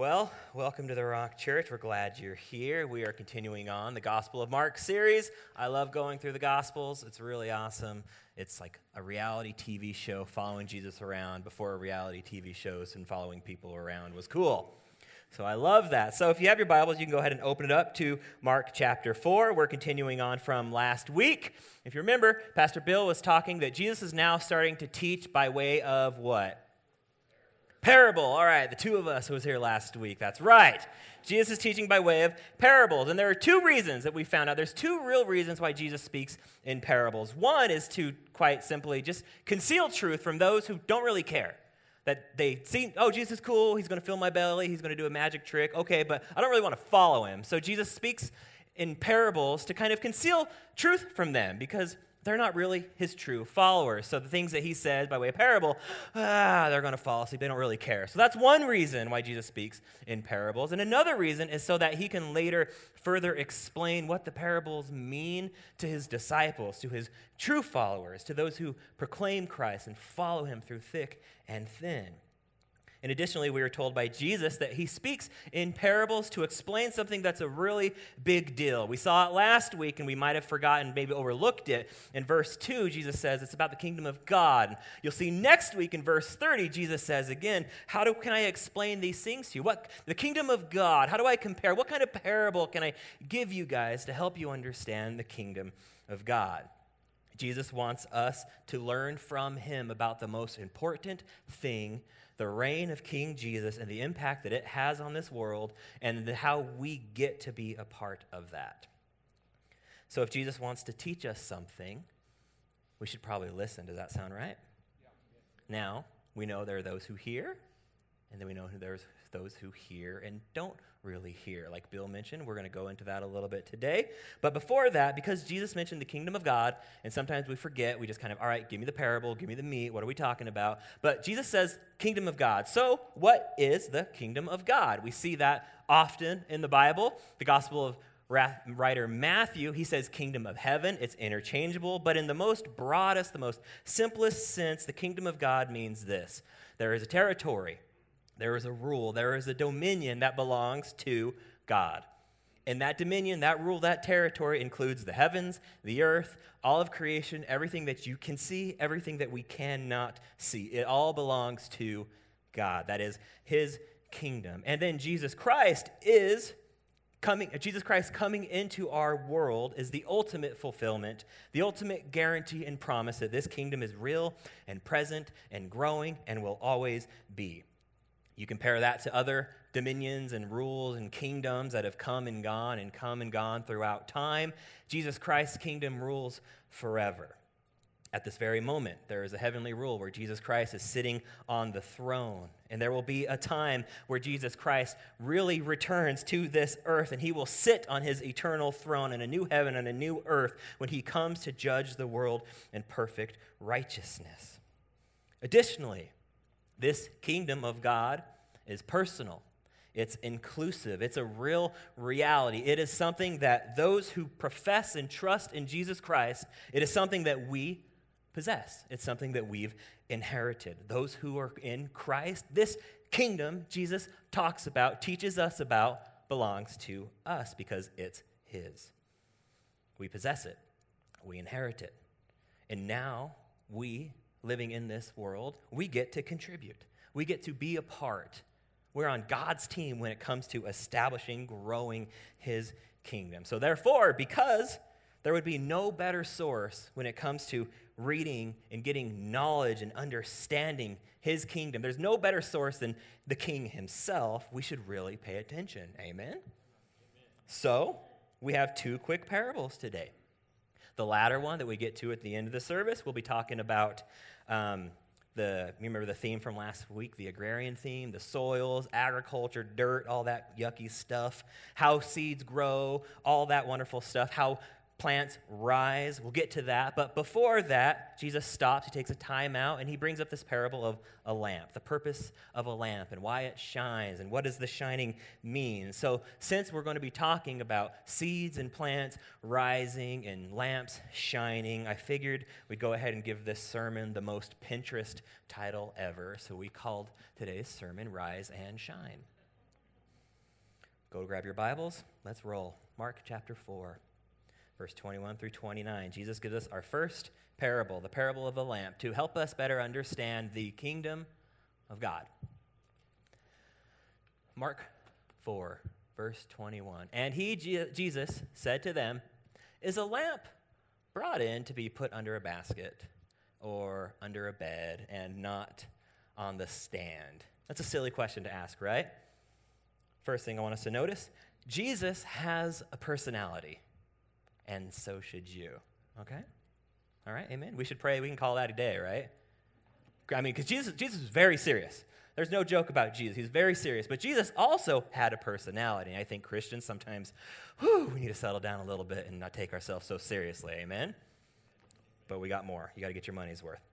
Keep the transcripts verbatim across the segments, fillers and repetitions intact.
Well, welcome to the Rock Church. We're glad you're here. We are continuing on the Gospel of Mark series. I love going through the Gospels. It's really awesome. It's like a reality T V show following Jesus around before a reality T V shows and following people around was cool. So I love that. So if you have your Bibles, you can go ahead and open it up to Mark chapter four. We're continuing on from last week. If you remember, Pastor Bill was talking that Jesus is now starting to teach by way of what? Parable. All right, the two of us who was here last week. That's right. Jesus is teaching by way of parables. And there are two reasons that we found out. There's two real reasons why Jesus speaks in parables. One is to, quite simply, just conceal truth from those who don't really care. That they see, oh, Jesus is cool. He's going to fill my belly. He's going to do a magic trick. Okay, but I don't really want to follow him. So Jesus speaks in parables to kind of conceal truth from them because they're not really his true followers. So the things that he says by way of parable, ah, they're going to fall asleep. They don't really care. So that's one reason why Jesus speaks in parables. And another reason is so that he can later further explain what the parables mean to his disciples, to his true followers, to those who proclaim Christ and follow him through thick and thin. And additionally, we were told by Jesus that he speaks in parables to explain something that's a really big deal. We saw it last week, and we might have forgotten, maybe overlooked it. In verse two, Jesus says it's about the kingdom of God. You'll see next week in verse thirty, Jesus says again, how do, can I explain these things to you? What the kingdom of God, how do I compare? What kind of parable can I give you guys to help you understand the kingdom of God? Jesus wants us to learn from him about the most important thing, the reign of King Jesus and the impact that it has on this world and how we get to be a part of that. So if Jesus wants to teach us something, we should probably listen. Does that sound right? Yeah. Now, we know there are those who hear, and then we know there's those who hear and don't really hear. Like Bill mentioned, we're going to go into that a little bit today. But before that, because Jesus mentioned the kingdom of God, and sometimes we forget, we just kind of, all right, give me the parable, give me the meat, what are we talking about? But Jesus says kingdom of God. So what is the kingdom of God? We see that often in the Bible. The Gospel of writer Matthew, he says kingdom of heaven. It's interchangeable, but in the most broadest, the most simplest sense, the kingdom of God means this. There is a territory. There is a rule, there is a dominion that belongs to God. And that dominion, that rule, that territory includes the heavens, the earth, all of creation, everything that you can see, everything that we cannot see. It all belongs to God. That is his kingdom. And then Jesus Christ is coming, Jesus Christ coming into our world is the ultimate fulfillment, the ultimate guarantee and promise that this kingdom is real and present and growing and will always be. You compare that to other dominions and rules and kingdoms that have come and gone and come and gone throughout time. Jesus Christ's kingdom rules forever. At this very moment, there is a heavenly rule where Jesus Christ is sitting on the throne. And there will be a time where Jesus Christ really returns to this earth, and he will sit on his eternal throne in a new heaven and a new earth when he comes to judge the world in perfect righteousness. Additionally, this kingdom of God is personal. It's inclusive. It's a real reality. It is something that those who profess and trust in Jesus Christ, it is something that we possess. It's something that we've inherited. Those who are in Christ, this kingdom Jesus talks about, teaches us about, belongs to us because it's his. We possess it. We inherit it. And now we, living in this world, we get to contribute. We get to be a part. We're on God's team when it comes to establishing, growing his kingdom. So therefore, because there would be no better source when it comes to reading and getting knowledge and understanding his kingdom, there's no better source than the king himself, we should really pay attention. Amen? Amen. So we have two quick parables today. The latter one that we get to at the end of the service, we'll be talking about um, the, you remember the theme from last week, the agrarian theme, the soils, agriculture, dirt, all that yucky stuff, how seeds grow, all that wonderful stuff, how plants rise. We'll get to that. But before that, Jesus stops, he takes a time out, and he brings up this parable of a lamp, the purpose of a lamp and why it shines and what does the shining mean. So since we're going to be talking about seeds and plants rising and lamps shining, I figured we'd go ahead and give this sermon the most Pinterest title ever. So we called today's sermon Rise and Shine. Go grab your Bibles. Let's roll. Mark chapter four, verse twenty-one through twenty-nine. Jesus gives us our first parable, the parable of the lamp, to help us better understand the kingdom of God. Mark four, verse twenty-one. And he, Jesus, said to them, "Is a lamp brought in to be put under a basket or under a bed and not on the stand?" That's a silly question to ask, right? First thing I want us to notice, Jesus has a personality, and so should you, okay? All right, amen? We should pray. We can call that a day, right? I mean, because Jesus, Jesus is very serious. There's no joke about Jesus. He's very serious. But Jesus also had a personality. And I think Christians sometimes, whew, we need to settle down a little bit and not take ourselves so seriously, amen? But we got more. You got to get your money's worth.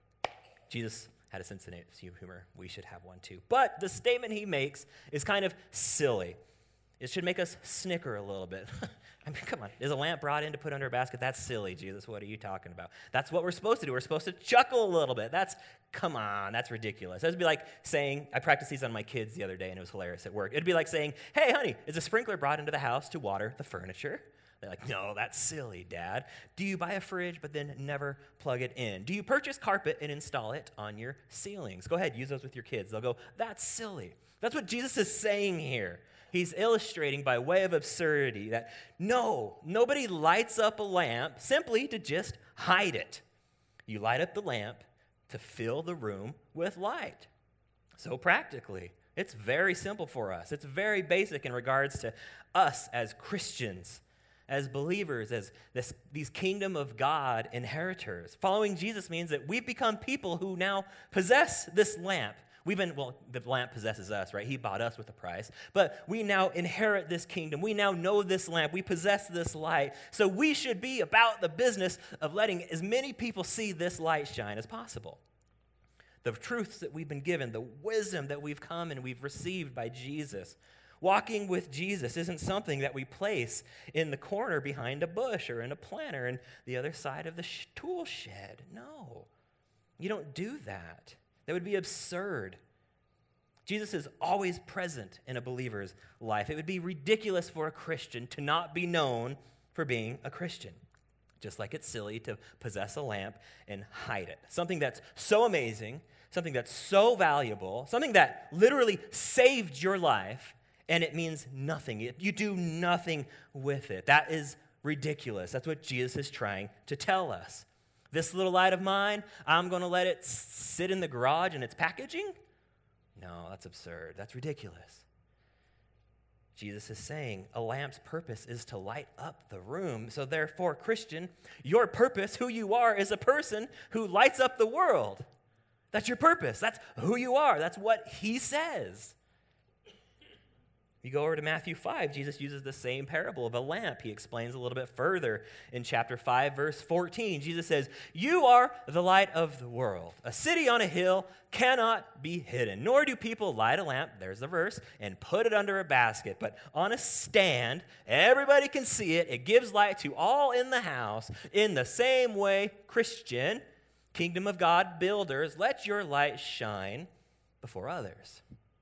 Jesus had a sense of humor. We should have one too. But the statement he makes is kind of silly. It should make us snicker a little bit. I mean, come on. Is a lamp brought in to put under a basket? That's silly, Jesus. What are you talking about? That's what we're supposed to do. We're supposed to chuckle a little bit. That's, come on, that's ridiculous. That'd be like saying, I practiced these on my kids the other day, and it was hilarious at work. It'd be like saying, hey, honey, is a sprinkler brought into the house to water the furniture? They're like, no, that's silly, Dad. Do you buy a fridge but then never plug it in? Do you purchase carpet and install it on your ceilings? Go ahead, use those with your kids. They'll go, that's silly. That's what Jesus is saying here. He's illustrating by way of absurdity that no, nobody lights up a lamp simply to just hide it. You light up the lamp to fill the room with light. So practically, it's very simple for us. It's very basic in regards to us as Christians, as believers, as this, these kingdom of God inheritors. Following Jesus means that we've become people who now possess this lamp. We've been, well, the lamp possesses us, right? He bought us with a price. But we now inherit this kingdom. We now know this lamp. We possess this light. So we should be about the business of letting as many people see this light shine as possible. The truths that we've been given, the wisdom that we've come and we've received by Jesus. Walking with Jesus isn't something that we place in the corner behind a bush or in a planter in the other side of the sh- tool shed. No, you don't do that. That would be absurd. Jesus is always present in a believer's life. It would be ridiculous for a Christian to not be known for being a Christian. Just like it's silly to possess a lamp and hide it. Something that's so amazing, something that's so valuable, something that literally saved your life, and it means nothing. You do nothing with it. That is ridiculous. That's what Jesus is trying to tell us. This little light of mine, I'm going to let it sit in the garage in its packaging? No, that's absurd. That's ridiculous. Jesus is saying a lamp's purpose is to light up the room. So therefore, Christian, your purpose, who you are, is a person who lights up the world. That's your purpose. That's who you are. That's what he says. You go over to Matthew five, Jesus uses the same parable of a lamp. He explains a little bit further in chapter five, verse fourteen. Jesus says, you are the light of the world. A city on a hill cannot be hidden, nor do people light a lamp, there's the verse, and put it under a basket, but on a stand. Everybody can see it. It gives light to all in the house. In the same way, Christian, kingdom of God builders, let your light shine before others.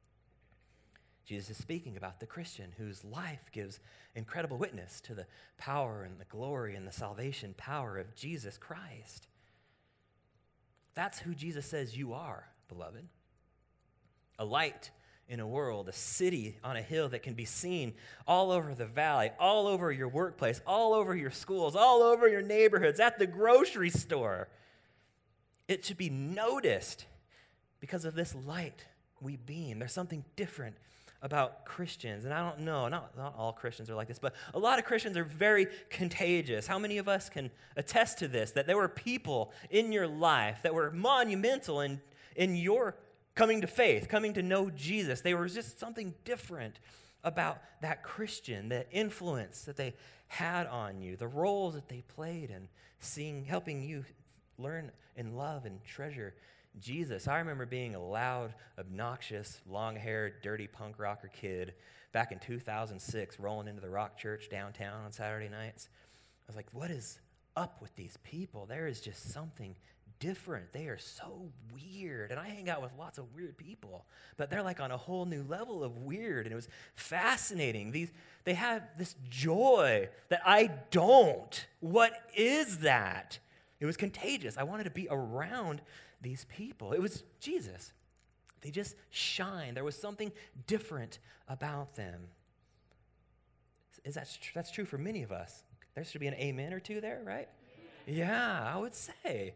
Jesus is speaking about the Christian whose life gives incredible witness to the power and the glory and the salvation power of Jesus Christ. That's who Jesus says you are, beloved. A light in a world, a city on a hill that can be seen all over the valley, all over your workplace, all over your schools, all over your neighborhoods, at the grocery store. It should be noticed because of this light we beam. There's something different about Christians. And I don't know, not, not all Christians are like this, but a lot of Christians are very contagious. How many of us can attest to this, that there were people in your life that were monumental in, in your coming to faith, coming to know Jesus? They were just something different about that Christian, the influence that they had on you, the roles that they played in seeing, helping you learn and love and treasure Jesus. I remember being a loud, obnoxious, long-haired, dirty punk rocker kid back in two thousand six, rolling into the Rock Church downtown on Saturday nights. I was like, what is up with these people? There is just something different. They are so weird. And I hang out with lots of weird people, but they're like on a whole new level of weird. And it was fascinating. These, they have this joy that I don't. What is that? It was contagious. I wanted to be around these people. It was Jesus. They just shine. There was something different about them. Is that tr- that's true for many of us? There should be an amen or two there, right? Yeah, I would say.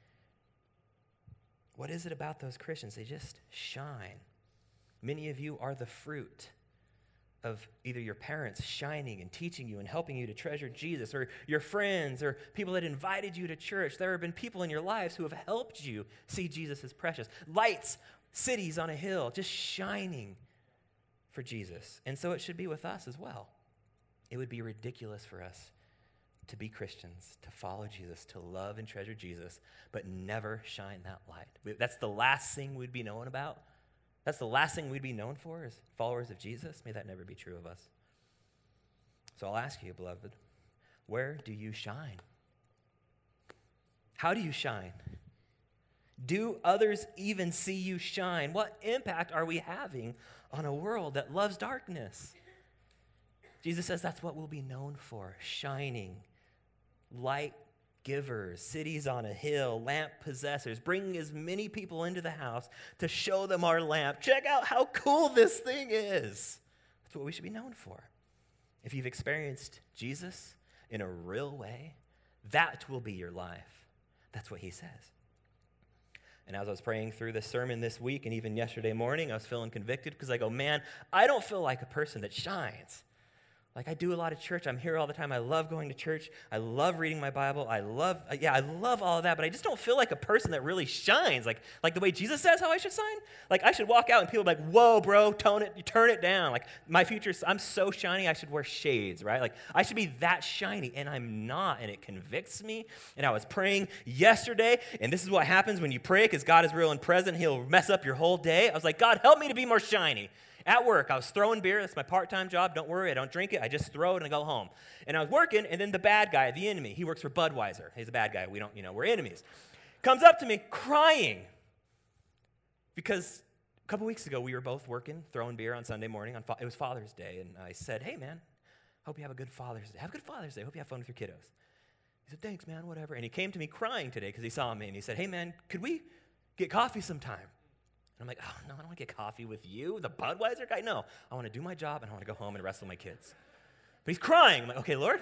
What is it about those Christians? They just shine. Many of you are the fruit of either your parents shining and teaching you and helping you to treasure Jesus, or your friends, or people that invited you to church. There have been people in your lives who have helped you see Jesus as precious. Lights, cities on a hill, just shining for Jesus. And so it should be with us as well. It would be ridiculous for us to be Christians, to follow Jesus, to love and treasure Jesus, but never shine that light. That's the last thing we'd be known about. That's the last thing we'd be known for as followers of Jesus. May that never be true of us. So I'll ask you, beloved, where do you shine? How do you shine? Do others even see you shine? What impact are we having on a world that loves darkness? Jesus says that's what we'll be known for, shining. Light givers, cities on a hill, lamp possessors, bringing as many people into the house to show them our lamp. Check out how cool this thing is. That's what we should be known for. If you've experienced Jesus in a real way, that will be your life. That's what he says. And as I was praying through this sermon this week and even yesterday morning, I was feeling convicted because I go, man, I don't feel like a person that shines. Like, I do a lot of church. I'm here all the time. I love going to church. I love reading my Bible. I love, yeah, I love all of that, but I just don't feel like a person that really shines. Like, like the way Jesus says how I should shine. Like, I should walk out and people are like, whoa, bro, tone it, turn it down. Like, my future, I'm so shiny, I should wear shades, right? Like, I should be that shiny, and I'm not, and it convicts me. And I was praying yesterday, and this is what happens when you pray, because God is real and present. He'll mess up your whole day. I was like, God, help me to be more shiny. At work, I was throwing beer. That's my part-time job. Don't worry, I don't drink it. I just throw it and I go home. And I was working, and then the bad guy, the enemy, he works for Budweiser. He's a bad guy. We don't, you know, we're enemies. Comes up to me crying because a couple weeks ago we were both working, throwing beer on Sunday morning. On fa- it was Father's Day, and I said, hey, man, hope you have a good Father's Day. Have a good Father's Day. Hope you have fun with your kiddos. He said, thanks, man, whatever. And he came to me crying today because he saw me, and he said, hey, man, could we get coffee sometime? And I'm like, oh, no, I don't want to get coffee with you, the Budweiser guy. No, I want to do my job, and I want to go home and wrestle my kids. But he's crying. I'm like, okay, Lord.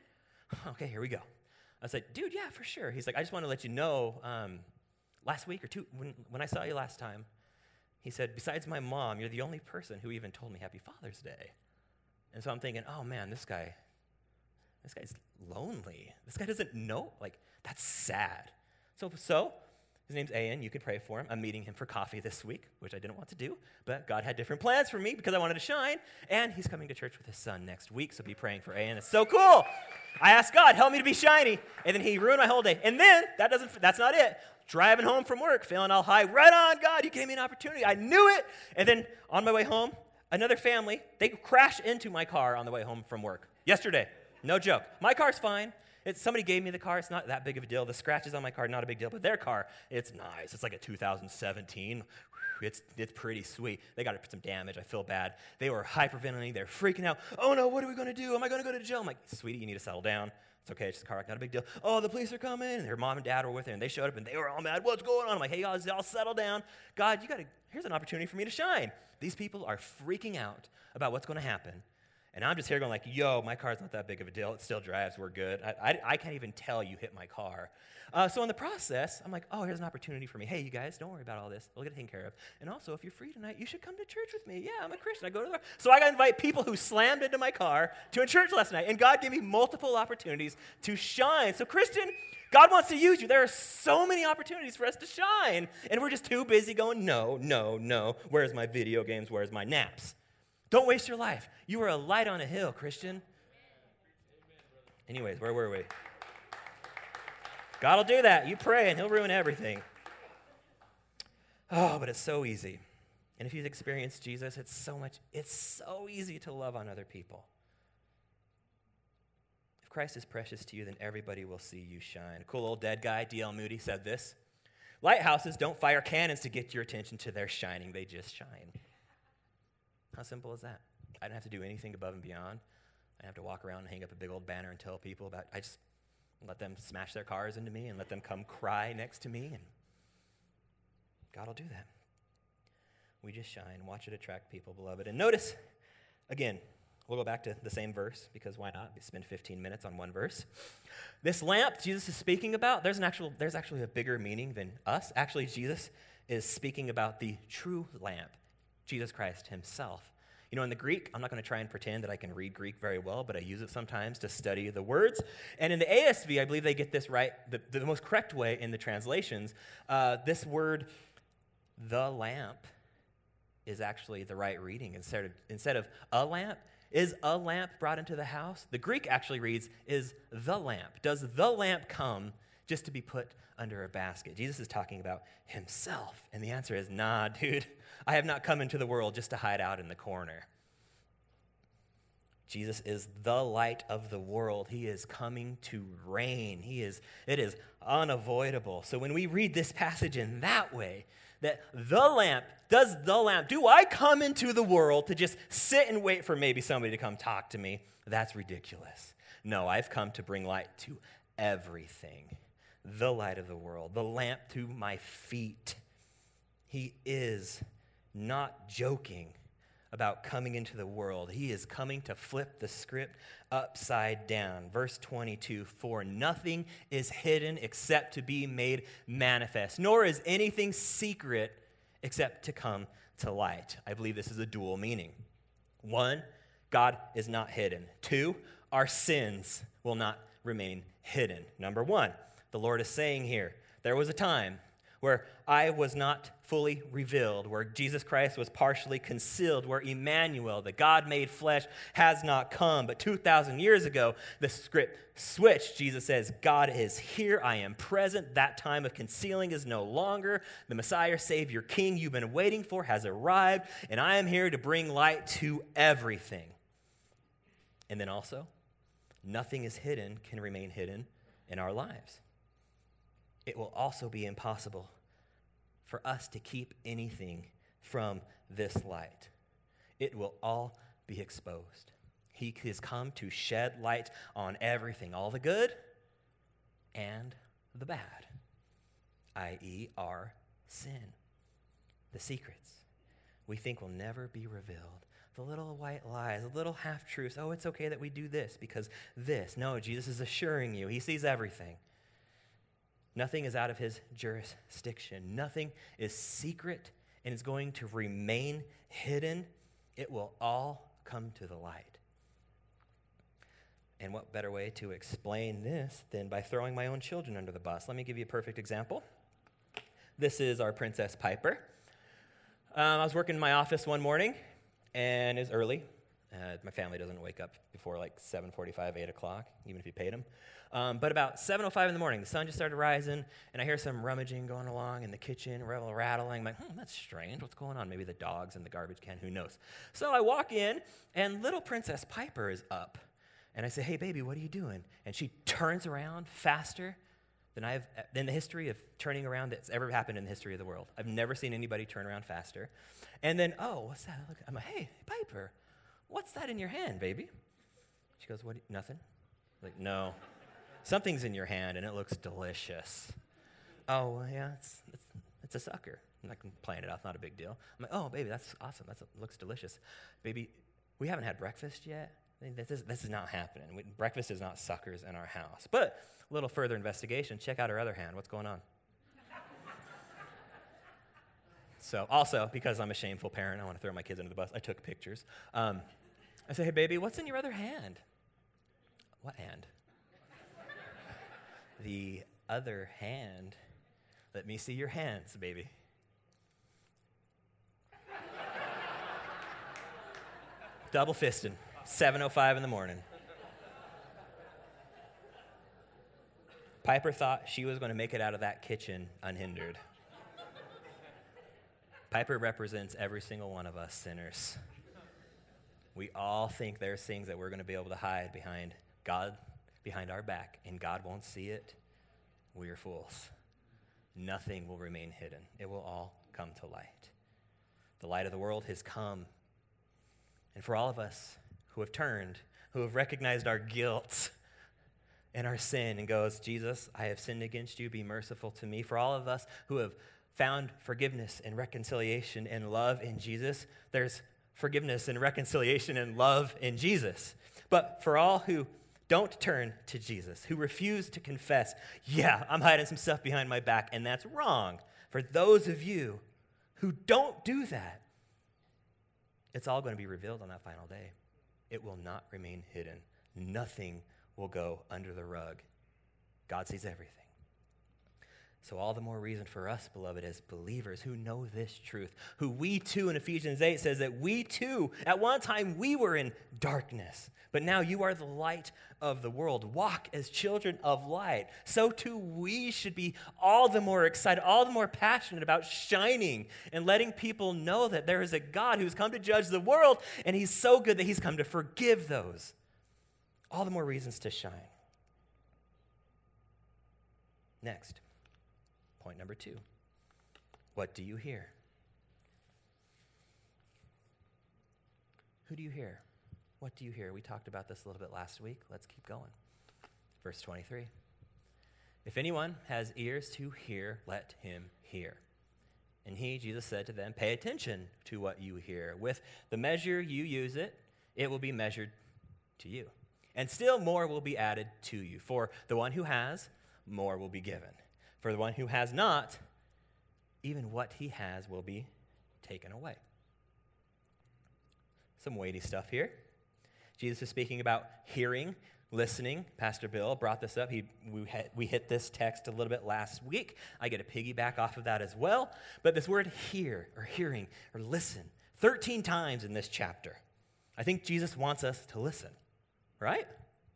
Okay, here we go. I was like, dude, yeah, for sure. He's like, I just want to let you know, um, last week or two, when, when I saw you last time, he said, besides my mom, you're the only person who even told me Happy Father's Day. And so I'm thinking, oh, man, this guy, this guy's lonely. This guy doesn't know. Like, that's sad. So, so. His name's Ian. You could pray for him. I'm meeting him for coffee this week, which I didn't want to do, but God had different plans for me because I wanted to shine, and he's coming to church with his son next week, so be praying for Ian. It's so cool. I asked God, help me to be shiny, and then he ruined my whole day. And then, that doesn't. that's not it. Driving home from work, feeling all high. Right on, God, you gave me an opportunity. I knew it. And then on my way home, another family, they crashed into my car on the way home from work yesterday. No joke. My car's fine. It's, somebody gave me the car. It's not that big of a deal. The scratches on my car, not a big deal. But their car, it's nice. It's like a two thousand seventeen. It's it's pretty sweet. They got some damage. I feel bad. They were hyperventilating. They're freaking out. Oh, no, what are we going to do? Am I going to go to jail? I'm like, sweetie, you need to settle down. It's okay. It's just a car wreck. Not a big deal. Oh, the police are coming. And their mom and dad were with her, and they showed up, and they were all mad. What's going on? I'm like, hey, guys, y'all settle down. God, you got to, here's an opportunity for me to shine. These people are freaking out about what's going to happen. And I'm just here going like, yo, my car's not that big of a deal. It still drives. We're good. I, I, I can't even tell you hit my car. Uh, so in the process, I'm like, oh, here's an opportunity for me. Hey, you guys, don't worry about all this. We'll get it taken care of. And also, if you're free tonight, you should come to church with me. Yeah, I'm a Christian. I go to the So I got to invite people who slammed into my car to a church last night. And God gave me multiple opportunities to shine. So Christian, God wants to use you. There are so many opportunities for us to shine. And we're just too busy going, no, no, no. Where's my video games? Where's my naps? Don't waste your life. You are a light on a hill, Christian. Anyways, where were we? God will do that. You pray, and he'll ruin everything. Oh, but it's so easy. And if you've experienced Jesus, it's so much, it's so easy to love on other people. If Christ is precious to you, then everybody will see you shine. A cool old dead guy, D L Moody, said this. Lighthouses don't fire cannons to get your attention to their shining. They just shine. How simple is that? I don't have to do anything above and beyond. I don't have to walk around and hang up a big old banner and tell people about, I just let them smash their cars into me and let them come cry next to me, and God will do that. We just shine. Watch it attract people, beloved. And notice, again, we'll go back to the same verse, because why not? We spend fifteen minutes on one verse. This lamp Jesus is speaking about, there's an actual, there's actually a bigger meaning than us. Actually, Jesus is speaking about the true lamp, Jesus Christ himself. You know, in the Greek, I'm not going to try and pretend that I can read Greek very well, but I use it sometimes to study the words. And in the A S V, I believe they get this right, the, the most correct way in the translations. Uh, this word, the lamp, is actually the right reading. Instead of, instead of a lamp, is a lamp brought into the house? The Greek actually reads, is the lamp. Does the lamp come just to be put under a basket? Jesus is talking about himself. And the answer is, nah, dude, I have not come into the world just to hide out in the corner. Jesus is the light of the world. He is coming to reign. He is, it is unavoidable. So when we read this passage in that way, that the lamp, does the lamp, do I come into the world to just sit and wait for maybe somebody to come talk to me? That's ridiculous. No, I've come to bring light to everything. The light of the world, the lamp to my feet. He is not joking about coming into the world. He is coming to flip the script upside down. Verse twenty-two, for nothing is hidden except to be made manifest, nor is anything secret except to come to light. I believe this is a dual meaning. One, God is not hidden. Two, our sins will not remain hidden. Number one, the Lord is saying here, there was a time where I was not fully revealed, where Jesus Christ was partially concealed, where Emmanuel, the God made flesh, has not come. But two thousand years ago, the script switched. Jesus says, God is here, I am present. That time of concealing is no longer. The Messiah, Savior, King you've been waiting for has arrived, and I am here to bring light to everything. And then also, nothing is hidden, can remain hidden in our lives. It will also be impossible for us to keep anything from this light. It will all be exposed. He has come to shed light on everything, all the good and the bad, that is our sin, the secrets we think will never be revealed, the little white lies, the little half-truths. Oh, it's okay that we do this because this. No, Jesus is assuring you, he sees everything. Nothing is out of his jurisdiction. Nothing is secret and is going to remain hidden. It will all come to the light. And what better way to explain this than by throwing my own children under the bus? Let me give you a perfect example. This is our Princess Piper. Um, I was working in my office one morning, and it's early. Uh, my family doesn't wake up before like seven forty-five, eight o'clock, even if you paid them. Um, but about seven oh five in the morning, the sun just started rising, and I hear some rummaging going along in the kitchen, rattling. I'm like, hmm, that's strange. What's going on? Maybe the dog's in the garbage can. Who knows? So I walk in, and little Princess Piper is up. And I say, hey, baby, what are you doing? And she turns around faster than I've in the history of turning around that's ever happened in the history of the world. I've never seen anybody turn around faster. And then, oh, what's that? Look, I'm like, hey, Piper, what's that in your hand, baby? She goes, what? Nothing? I'm like, no. Something's in your hand, and it looks delicious. Oh, well, yeah, it's, it's, it's a sucker. I'm not playing it off, not a big deal. I'm like, oh, baby, that's awesome. That looks delicious. Baby, we haven't had breakfast yet. This is, this is not happening. We, breakfast is not suckers in our house. But a little further investigation, check out her other hand. What's going on? So also, because I'm a shameful parent, I want to throw my kids under the bus, I took pictures. Um, I say, hey, baby, what's in your other hand? What hand? The other hand. Let me see your hands, baby. Double fisting, seven oh five in the morning. Piper thought she was going to make it out of that kitchen unhindered. Piper represents every single one of us sinners. We all think there's things that we're going to be able to hide behind God, behind our back, and God won't see it. We are fools. nothing will remain hidden. It will all come to light. The light of the world has come. And for all of us who have turned, who have recognized our guilt and our sin and goes, Jesus, I have sinned against you, be merciful to me. For all of us who have found forgiveness and reconciliation and love in Jesus, there's forgiveness and reconciliation and love in Jesus. But for all who don't turn to Jesus, who refuse to confess, yeah, I'm hiding some stuff behind my back, and that's wrong. For those of you who don't do that, it's all going to be revealed on that final day. It will not remain hidden. Nothing will go under the rug. God sees everything. So all the more reason for us, beloved, as believers who know this truth, who we too, in Ephesians eight says that we too, at one time we were in darkness, but now you are the light of the world. Walk as children of light. So too we should be all the more excited, all the more passionate about shining and letting people know that there is a God who's come to judge the world, and he's so good that he's come to forgive those. All the more reasons to shine. Next. Point number two, what do you hear? Who do you hear? What do you hear? We talked about this a little bit last week. Let's keep going. Verse twenty-three. If anyone has ears to hear, let him hear. And he, Jesus, said to them, pay attention to what you hear. With the measure you use it, it will be measured to you. And still more will be added to you. For the one who has, more will be given. For the one who has not, even what he has will be taken away. Some weighty stuff here. Jesus is speaking about hearing, listening. Pastor Bill brought this up. He, we, had, we hit this text a little bit last week. I get a piggyback off of that as well. But this word hear, or hearing, or listen, thirteen times in this chapter. I think Jesus wants us to listen, right?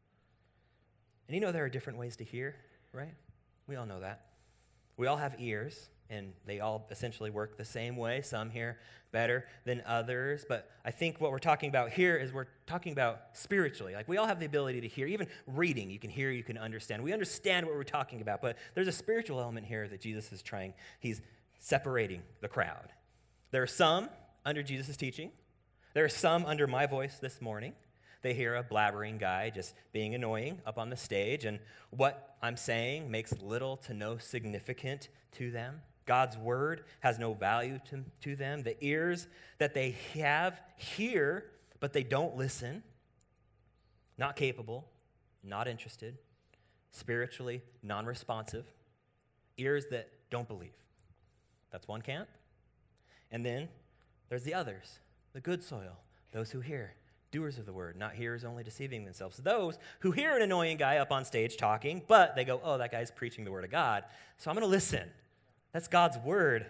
And you know there are different ways to hear, right? We all know that. We all have ears, and they all essentially work the same way. Some hear better than others. But I think what we're talking about here is we're talking about spiritually. Like, we all have the ability to hear. Even reading, you can hear, you can understand. We understand what we're talking about, but there's a spiritual element here that Jesus is trying. He's separating the crowd. There are some under Jesus' teaching. There are some under my voice this morning. They hear a blabbering guy just being annoying up on the stage, and what I'm saying makes little to no significance to them. God's word has no value to, to them. The ears that they have hear, but they don't listen. Not capable, not interested, spiritually non-responsive. Ears that don't believe. That's one camp. And then there's the others, the good soil, those who hear. Doers of the word, not hearers only, deceiving themselves. Those who hear an annoying guy up on stage talking, but they go, oh, that guy's preaching the word of God, so I'm going to listen. That's God's word.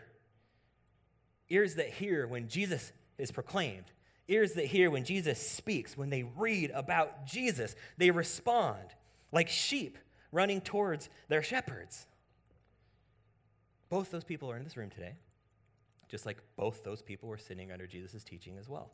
Ears that hear when Jesus is proclaimed. Ears that hear when Jesus speaks. When they read about Jesus, they respond like sheep running towards their shepherds. Both those people are in this room today, just like both those people were sitting under Jesus' teaching as well.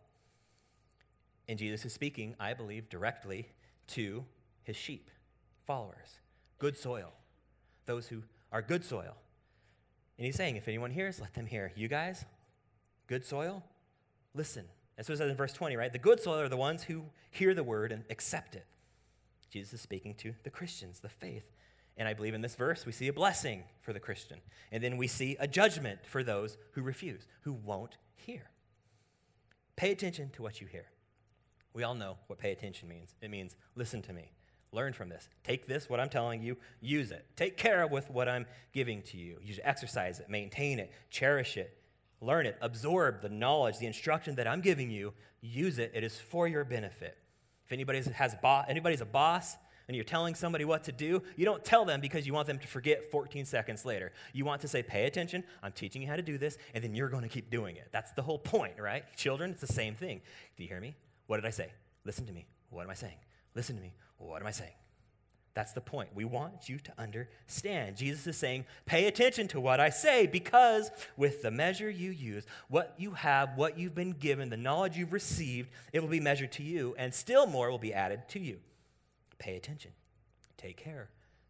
And Jesus is speaking, I believe, directly to his sheep, followers, good soil, those who are good soil. And he's saying, if anyone hears, let them hear. You guys, good soil, listen. That's what it says in verse twenty, right? The good soil are the ones who hear the word and accept it. Jesus is speaking to the Christians, the faith. And I believe in this verse, we see a blessing for the Christian. And then we see a judgment for those who refuse, who won't hear. Pay attention to what you hear. We all know what pay attention means. It means listen to me. Learn from this. Take this, what I'm telling you, use it. Take care of with what I'm giving to you. You should exercise it, maintain it, cherish it, learn it, absorb the knowledge, the instruction that I'm giving you. Use it. It is for your benefit. If anybody has bo- anybody's a boss and you're telling somebody what to do, you don't tell them because you want them to forget fourteen seconds later. You want to say, pay attention, I'm teaching you how to do this, and then you're going to keep doing it. That's the whole point, right? Children, it's the same thing. Do you hear me? What did I say? Listen to me. What am I saying? Listen to me. What am I saying? That's the point. We want you to understand. Jesus is saying, pay attention to what I say, because with the measure you use, what you have, what you've been given, the knowledge you've received, it will be measured to you, and still more will be added to you. Pay attention. Take care.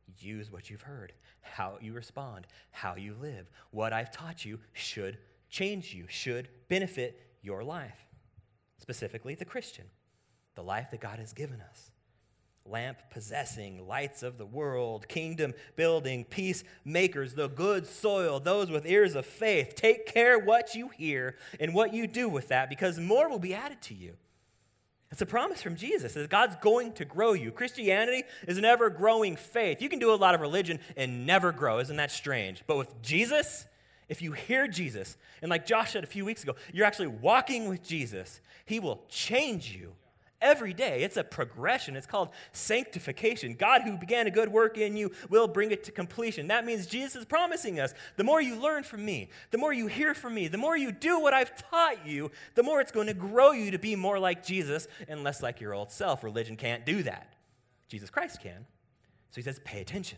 use what you've heard. How you respond, how you live, what I've taught you should change you, should benefit your life. Specifically, the Christian, the life that God has given us. Lamp possessing, lights of the world, kingdom building, peacemakers, the good soil, those with ears of faith. Take care what you hear and what you do with that, because more will be added to you. It's a promise from Jesus that God's going to grow you. Christianity is an ever-growing faith. You can do a lot of religion and never grow. Isn't that strange? But with Jesus, if you hear Jesus, and like Josh said a few weeks ago, you're actually walking with Jesus, he will change you every day. It's a progression. It's called sanctification. God, who began a good work in you, will bring it to completion. That means Jesus is promising us, the more you learn from me, the more you hear from me, the more you do what I've taught you, the more it's going to grow you to be more like Jesus and less like your old self. Religion can't do that. Jesus Christ can. So he says, pay attention.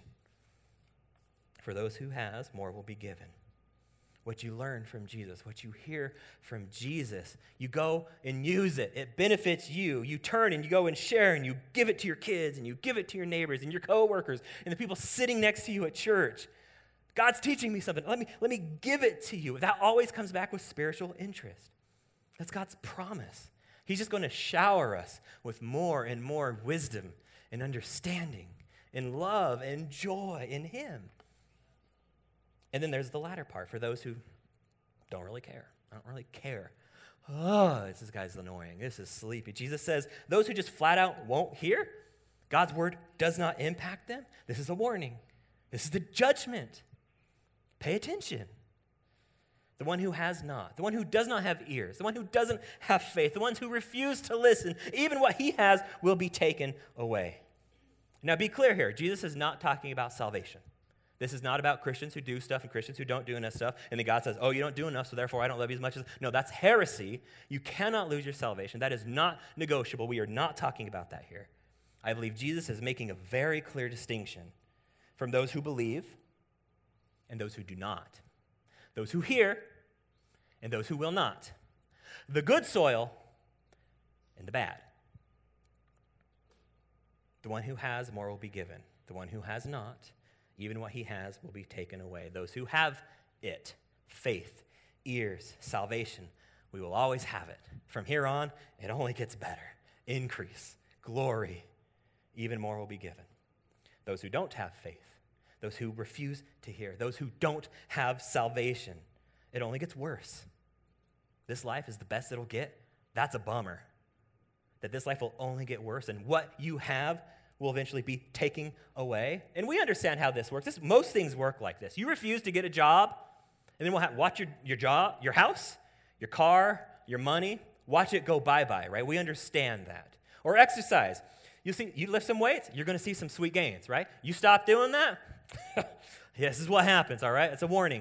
For those who has, more will be given. What you learn from Jesus, what you hear from Jesus, you go and use it. It benefits you. You turn and you go and share and you give it to your kids and you give it to your neighbors and your coworkers and the people sitting next to you at church. God's teaching me something. Let me, let me give it to you. That always comes back with spiritual interest. That's God's promise. He's just going to shower us with more and more wisdom and understanding and love and joy in him. And then there's the latter part for those who don't really care. I don't really care. Oh, this guy's annoying. This is sleepy. Jesus says those who just flat out won't hear, God's word does not impact them. This is a warning. This is the judgment. Pay attention. The one who has not, the one who does not have ears, the one who doesn't have faith, the ones who refuse to listen, even what he has will be taken away. Now be clear here. Jesus is not talking about salvation. This is not about Christians who do stuff and Christians who don't do enough stuff. And then God says, oh, you don't do enough, so therefore I don't love you as much as... No, that's heresy. You cannot lose your salvation. That is not negotiable. We are not talking about that here. I believe Jesus is making a very clear distinction from those who believe and those who do not. Those who hear and those who will not. The good soil and the bad. The one who has, more will be given. The one who has not, even what he has will be taken away. Those who have it, faith, ears, salvation, we will always have it. From here on, it only gets better. Increase, glory, even more will be given. Those who don't have faith, those who refuse to hear, those who don't have salvation, it only gets worse. This life is the best it'll get. That's a bummer. That this life will only get worse, and what you have will eventually be taken away. And we understand how this works. This, most things work like this. You refuse to get a job, and then we'll have, watch your, your job, your house, your car, your money, watch it go bye-bye, right? We understand that. Or exercise. You see, you lift some weights, you're going to see some sweet gains, right? You stop doing that, this is what happens, all right? It's a warning.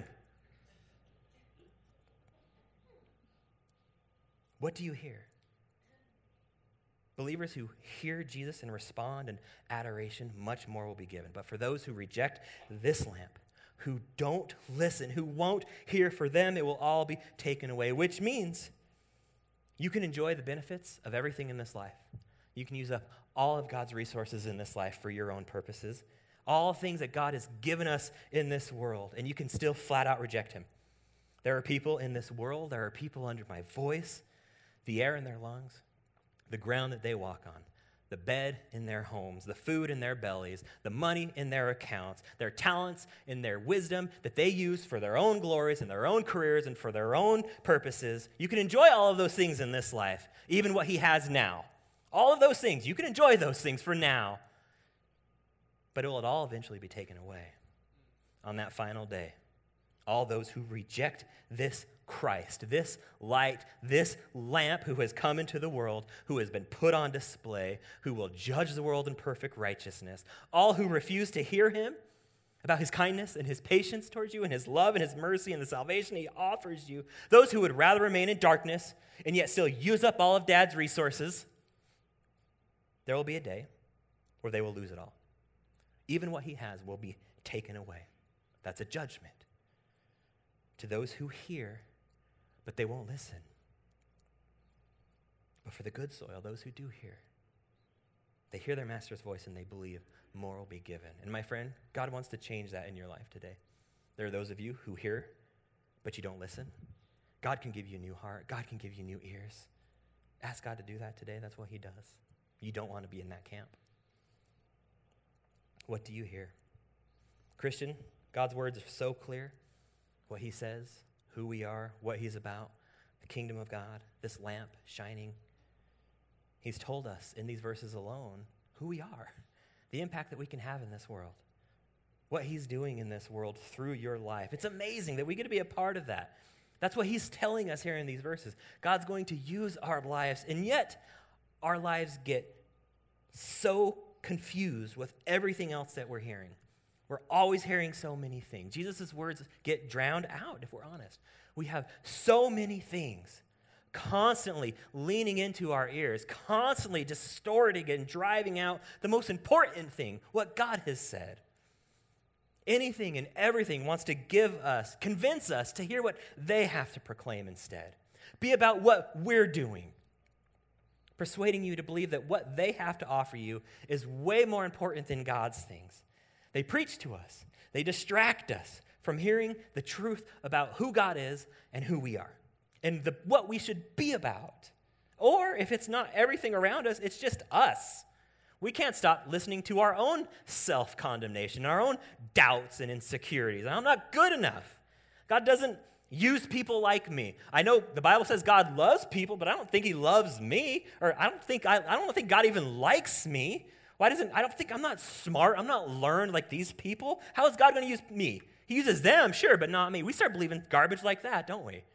What do you hear? Believers who hear Jesus and respond in adoration, much more will be given. But for those who reject this lamp, who don't listen, who won't hear, for them it will all be taken away, which means you can enjoy the benefits of everything in this life. You can use up all of God's resources in this life for your own purposes, all things that God has given us in this world, and you can still flat out reject him. There are people in this world, there are people under my voice, the air in their lungs, the ground that they walk on, the bed in their homes, the food in their bellies, the money in their accounts, their talents and their wisdom that they use for their own glories and their own careers and for their own purposes. You can enjoy all of those things in this life, even what he has now. All of those things, you can enjoy those things for now, but it will all eventually be taken away on that final day. All those who reject this Christ, this light, this lamp who has come into the world, who has been put on display, who will judge the world in perfect righteousness. All who refuse to hear him about his kindness and his patience towards you and his love and his mercy and the salvation he offers you. Those who would rather remain in darkness and yet still use up all of Dad's resources. There will be a day where they will lose it all. Even what he has will be taken away. That's a judgment to those who hear, but they won't listen. But for the good soil, those who do hear, They hear their master's voice and they believe, more will be given. And my friend, God wants to change that in your life today. There are those of you who hear, but you don't listen. God can give you a new heart. God can give you new ears. Ask God to do that today. That's what he does. You don't want to be in that camp. What do you hear? Christian, God's words are so clear. What he says, who we are, what he's about, the kingdom of God, this lamp shining. He's told us in these verses alone who we are, the impact that we can have in this world, what he's doing in this world through your life. It's amazing that we get to be a part of that. That's what he's telling us here in these verses. God's going to use our lives, and yet our lives get so confused with everything else that we're hearing. We're always hearing so many things. Jesus' words get drowned out, if we're honest. We have so many things constantly leaning into our ears, constantly distorting and driving out the most important thing, what God has said. Anything and everything wants to give us, convince us to hear what they have to proclaim instead. Be about what we're doing, persuading you to believe that what they have to offer you is way more important than God's things. They preach to us. They distract us from hearing the truth about who God is and who we are and the, what we should be about. Or if it's not everything around us, it's just us. We can't stop listening to our own self-condemnation, our own doubts and insecurities. I'm not good enough. God doesn't use people like me. I know the Bible says God loves people, but I don't think he loves me. Or I don't think I, I don't think God even likes me. Why doesn't, I don't think, I'm not smart. I'm not learned like these people. How is God going to use me? He uses them, sure, but not me. We start believing garbage like that, don't we?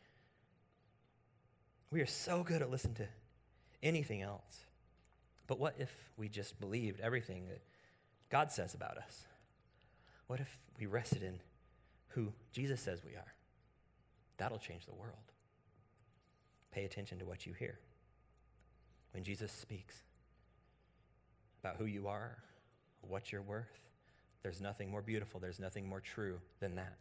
We are so good at listening to anything else. But what if we just believed everything that God says about us? What if we rested in who Jesus says we are? That'll change the world. Pay attention to what you hear. When Jesus speaks about who you are, what you're worth, there's nothing more beautiful, there's nothing more true than that.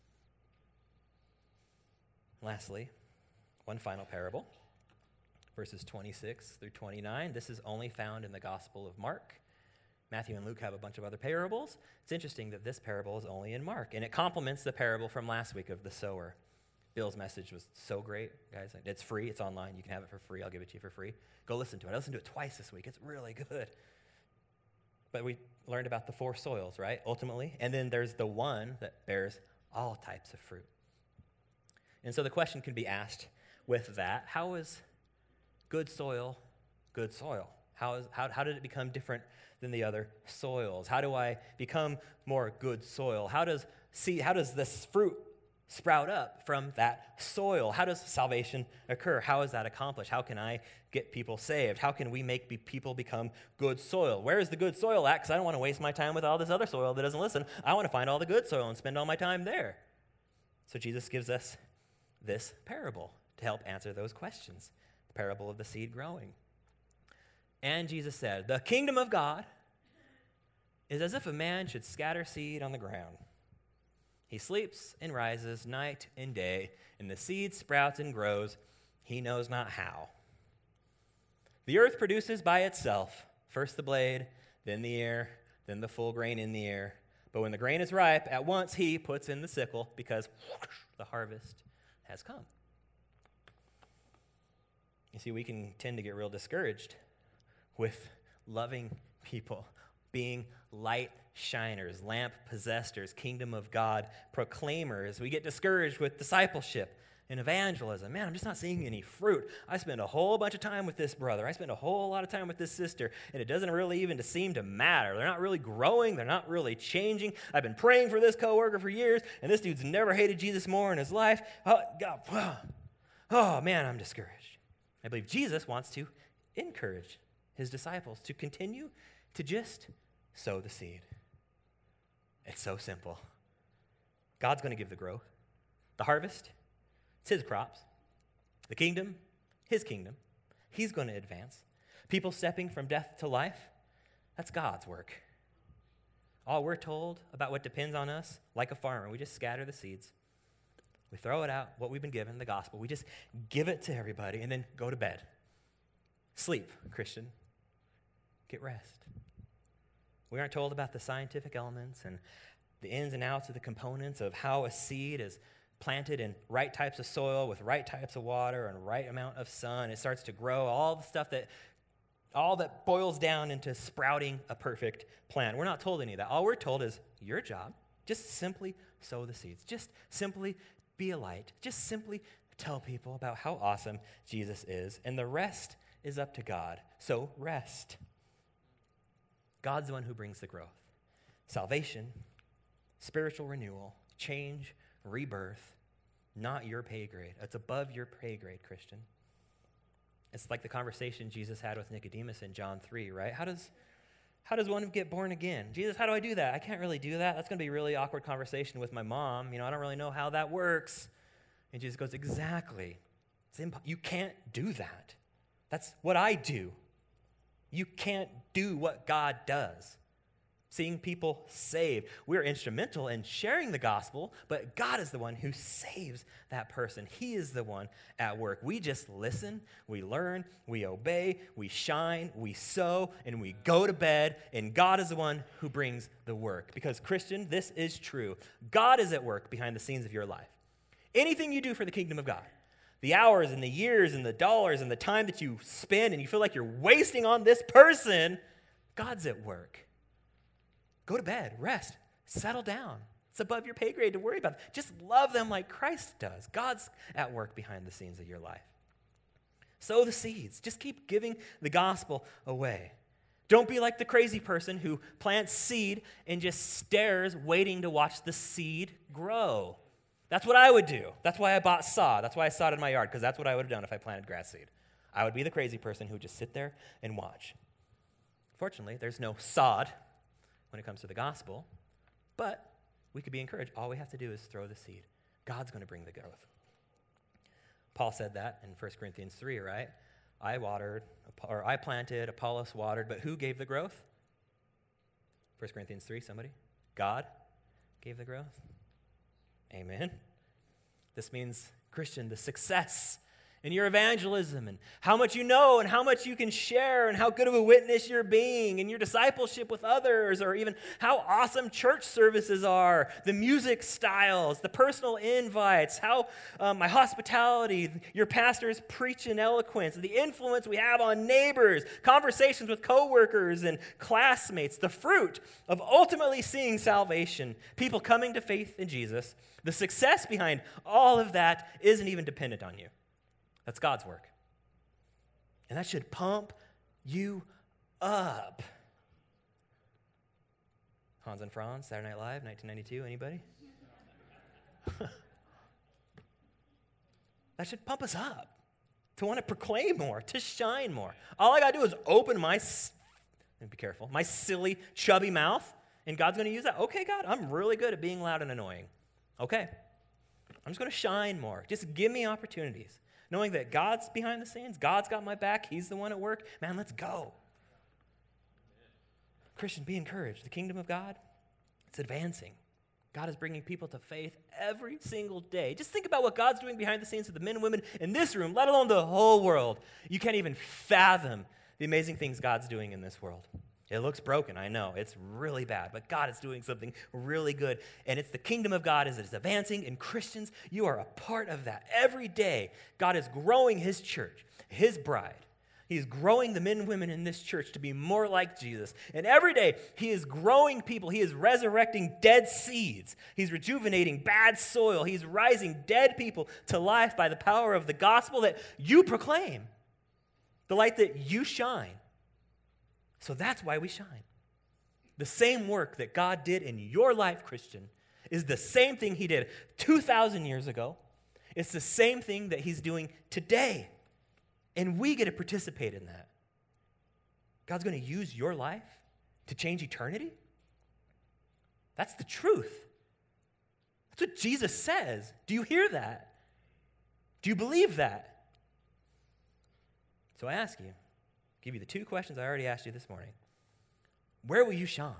Lastly, one final parable, verses twenty-six through twenty-nine. This is only found in the Gospel of Mark. Matthew and Luke have a bunch of other parables. It's interesting that this parable is only in Mark, and it complements the parable from last week of the sower. Bill's message was so great, guys. It's free. It's online. You can have it for free. I'll give it to you for free. Go listen to it. I listened to it twice this week. It's really good. But we learned about the four soils, right, ultimately. And then there's the one that bears all types of fruit. And so the question can be asked with that, how is good soil good soil? How, is, how, how did it become different than the other soils? How do I become more good soil? How does, see, how does this fruit sprout up from that soil? How does salvation occur? How is that accomplished? How can I get people saved? How can we make be, people become good soil? Where is the good soil at? Because I don't want to waste my time with all this other soil that doesn't listen. I want to find all the good soil and spend all my time there. So Jesus gives us this parable to help answer those questions. The parable of the seed growing. And Jesus said, the kingdom of God is as if a man should scatter seed on the ground. He sleeps and rises night and day, and the seed sprouts and grows, he knows not how. The earth produces by itself first the blade, then the ear, then the full grain in the ear. But when the grain is ripe, at once he puts in the sickle, because the harvest has come. You see, we can tend to get real discouraged with loving people, being light shiners, lamp possessors, kingdom of God proclaimers. We get discouraged with discipleship and evangelism. Man, I'm just not seeing any fruit. I spend a whole bunch of time with this brother. I spend a whole lot of time with this sister, and it doesn't really even seem to matter. They're not really growing. They're not really changing. I've been praying for this coworker for years, and this dude's never hated Jesus more in his life. Oh, God. Oh man, I'm discouraged. I believe Jesus wants to encourage his disciples to continue to just sow the seed. It's so simple. God's going to give the growth. The harvest, it's his crops. The kingdom, his kingdom. He's going to advance. People stepping from death to life, that's God's work. All we're told about what depends on us, like a farmer, we just scatter the seeds. We throw it out, what we've been given, the gospel. We just give it to everybody and then go to bed. Sleep, Christian. get rest. We aren't told about the scientific elements and the ins and outs of the components of how a seed is planted in right types of soil with right types of water and right amount of sun. It starts to grow, all the stuff that, all that boils down into sprouting a perfect plant. We're not told any of that. All we're told is your job, just simply sow the seeds. Just simply be a light. Just simply tell people about how awesome Jesus is. And the rest is up to God. So rest. God's the one who brings the growth. Salvation, spiritual renewal, change, rebirth, not your pay grade. It's above your pay grade, Christian. It's like the conversation Jesus had with Nicodemus in John three, right? How does how does one get born again? Jesus, how do I do that? I can't really do that. That's going to be a really awkward conversation with my mom. You know, I don't really know how that works. And Jesus goes, exactly. It's imp- you can't do that. That's what I do. You can't do what God does. Seeing people saved. We're instrumental in sharing the gospel, but God is the one who saves that person. He is the one at work. We just listen, we learn, we obey, we shine, we sow, and we go to bed, and God is the one who brings the work. Because, Christian, this is true. God is at work behind the scenes of your life. Anything you do for the kingdom of God, the hours and the years and the dollars and the time that you spend and you feel like you're wasting on this person, God's at work. Go to bed, rest, settle down. It's above your pay grade to worry about. Just love them like Christ does. God's at work behind the scenes of your life. Sow the seeds. Just keep giving the gospel away. Don't be like the crazy person who plants seed and just stares, waiting to watch the seed grow. That's what I would do. That's why I bought sod. That's why I sod in my yard, because that's what I would have done if I planted grass seed. I would be the crazy person who would just sit there and watch. Fortunately, there's no sod when it comes to the gospel, but we could be encouraged. All we have to do is throw the seed. God's going to bring the growth. Paul said that in First Corinthians three, right? I watered, or I planted, Apollos watered, but who gave the growth? First Corinthians three, somebody? God gave the growth. Amen. This means, Christian, the success in your evangelism and how much you know and how much you can share and how good of a witness you're being and your discipleship with others, or even how awesome church services are, the music styles, the personal invites, how um, my hospitality, your pastor's preaching eloquence, the influence we have on neighbors, conversations with coworkers and classmates, the fruit of ultimately seeing salvation, people coming to faith in Jesus. The success behind all of that isn't even dependent on you. That's God's work. And that should pump you up. Hans and Franz, Saturday Night Live, nineteen ninety-two, anybody? That should pump us up to want to proclaim more, to shine more. All I got to do is open my, be careful, my silly, chubby mouth, and God's going to use that. Okay, God, I'm really good at being loud and annoying. Okay, I'm just going to shine more. Just give me opportunities. Knowing that God's behind the scenes, God's got my back, He's the one at work. Man, let's go. Christian, be encouraged. The kingdom of God, it's advancing. God is bringing people to faith every single day. Just think about what God's doing behind the scenes of the men and women in this room, let alone the whole world. You can't even fathom the amazing things God's doing in this world. It looks broken, I know. It's really bad, but God is doing something really good. And it's the kingdom of God as it is advancing, and Christians, you are a part of that. Every day, God is growing His church, His bride. He is growing the men and women in this church to be more like Jesus. And every day, He is growing people. He is resurrecting dead seeds. He's rejuvenating bad soil. He's rising dead people to life by the power of the gospel that you proclaim, the light that you shine. So that's why we shine. The same work that God did in your life, Christian, is the same thing He did two thousand years ago. It's the same thing that He's doing today. And we get to participate in that. God's going to use your life to change eternity? That's the truth. That's what Jesus says. Do you hear that? Do you believe that? So I ask you, give you the two questions I already asked you this morning. Where will you shine?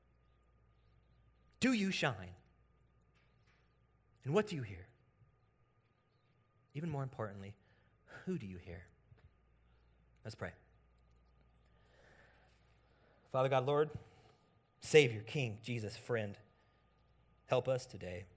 Do you shine? And what do you hear? Even more importantly, who do you hear? Let's pray. Father God, Lord, Savior, King, Jesus, friend, help us today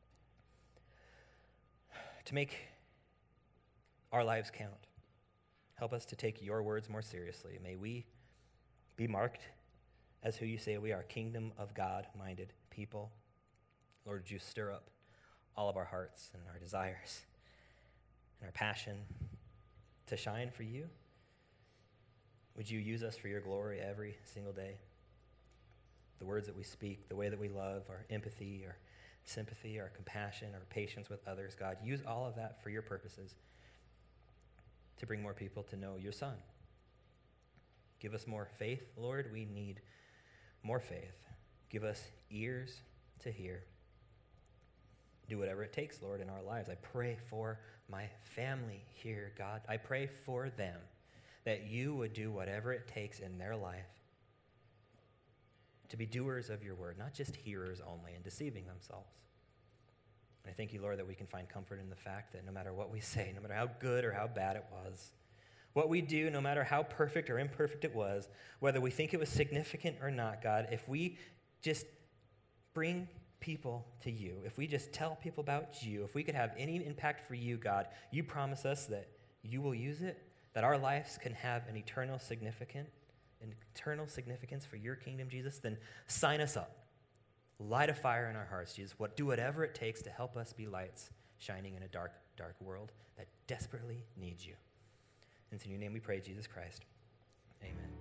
to make our lives count. Help us to take your words more seriously. May we be marked as who you say we are, kingdom of God-minded people. Lord, would you stir up all of our hearts and our desires and our passion to shine for you? Would you use us for your glory every single day? The words that we speak, the way that we love, our empathy, our sympathy, our compassion, our patience with others, God, use all of that for your purposes to bring more people to know your Son. Give us more faith, Lord. We need more faith. Give us ears to hear. Do whatever it takes, Lord, in our lives. I pray for my family here, God. I pray for them that you would do whatever it takes in their life to be doers of your word, not just hearers only and deceiving themselves. And I thank you, Lord, that we can find comfort in the fact that no matter what we say, no matter how good or how bad it was, what we do, no matter how perfect or imperfect it was, whether we think it was significant or not, God, if we just bring people to you, if we just tell people about you, if we could have any impact for you, God, you promise us that you will use it, that our lives can have an eternal significance, an eternal significance for your kingdom, Jesus, then sign us up. Light a fire in our hearts, Jesus. What, do whatever it takes to help us be lights shining in a dark, dark world that desperately needs you. And it's in your name we pray, Jesus Christ. Amen.